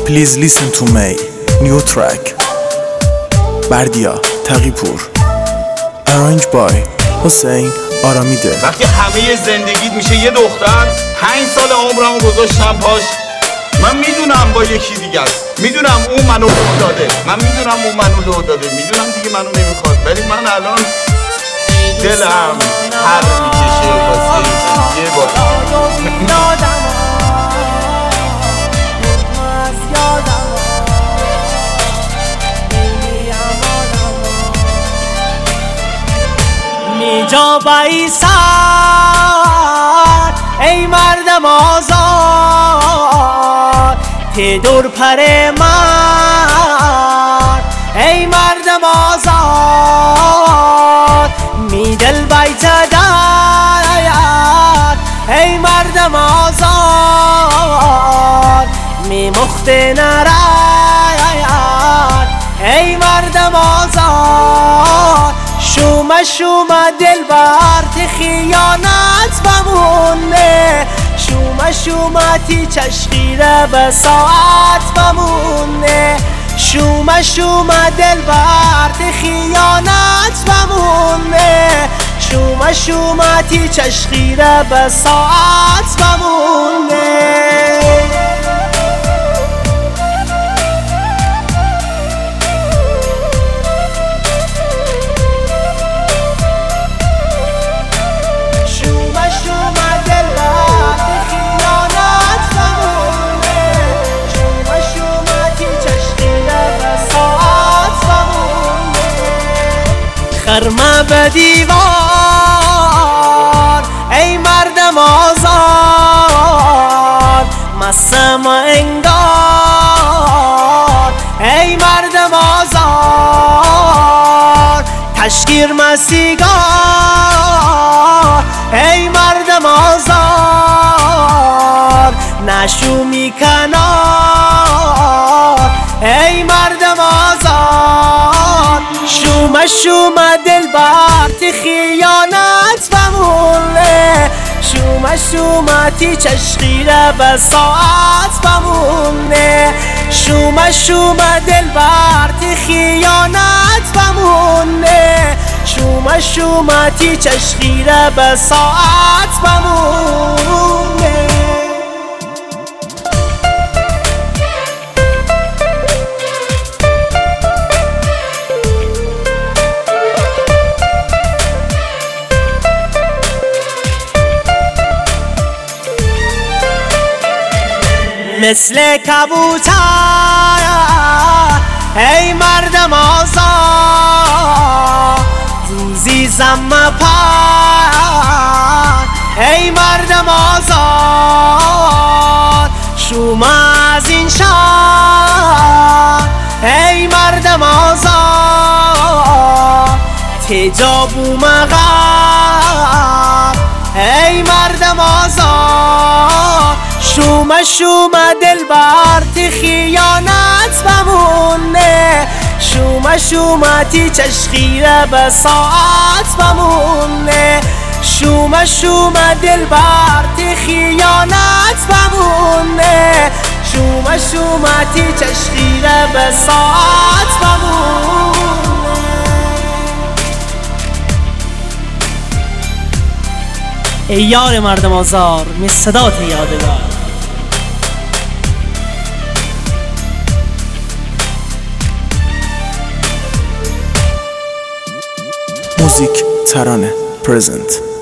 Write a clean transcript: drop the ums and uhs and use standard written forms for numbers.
Please listen to me. New track. بردیا تقی‌پور. Arranged by حسین آرامیده. وقتی همه زندگیت میشه یه دختر، 5 سال عمرمو گذاشتم پاش. من میدونم با یکی دیگه است، میدونم اون منو لو داده، میدونم دیگه منو نمیخواد، ولی من الان دلم هر میکشه واسه یه بار. جا بایستاد ای مردم آزاد ته دور پر من ای مردم آزاد می دل بیت داید ای مردم آزاد می مخت نراید ای مردم آزاد شومه دل برد خیانت بمونه شومه چشقیره به ساعت بمونه شومه دل برد خیانت بمونه شومه چشقیره به ساعت بمونه خرمه به دیوار ای مردم آزاد مسم انگار ای مردم آزاد تشکیر مسیگار ای مردم آزاد نشومی کنار ای مردم آزاد شومه دل برد خیانت بمونه شومه چشقیره به ساعت بمونه شومه دل برد خیانت بمونه شومه چشقیره به ساعت بمونه مثل کبوتر ای مردم آزاد روزی زم پر ای مردم آزاد شما از این شهر ای مردم آزاد تجابو مغر ای مردم آزاد شومه دل برد خیانت بمونه شومه چشقیره به ساعت بمونه شومه دل برد خیانت بمونه شومه چشقیره به ساعت بمونه ای یار مردم آزار می صدات یادگار موزیک ترانه پرزنت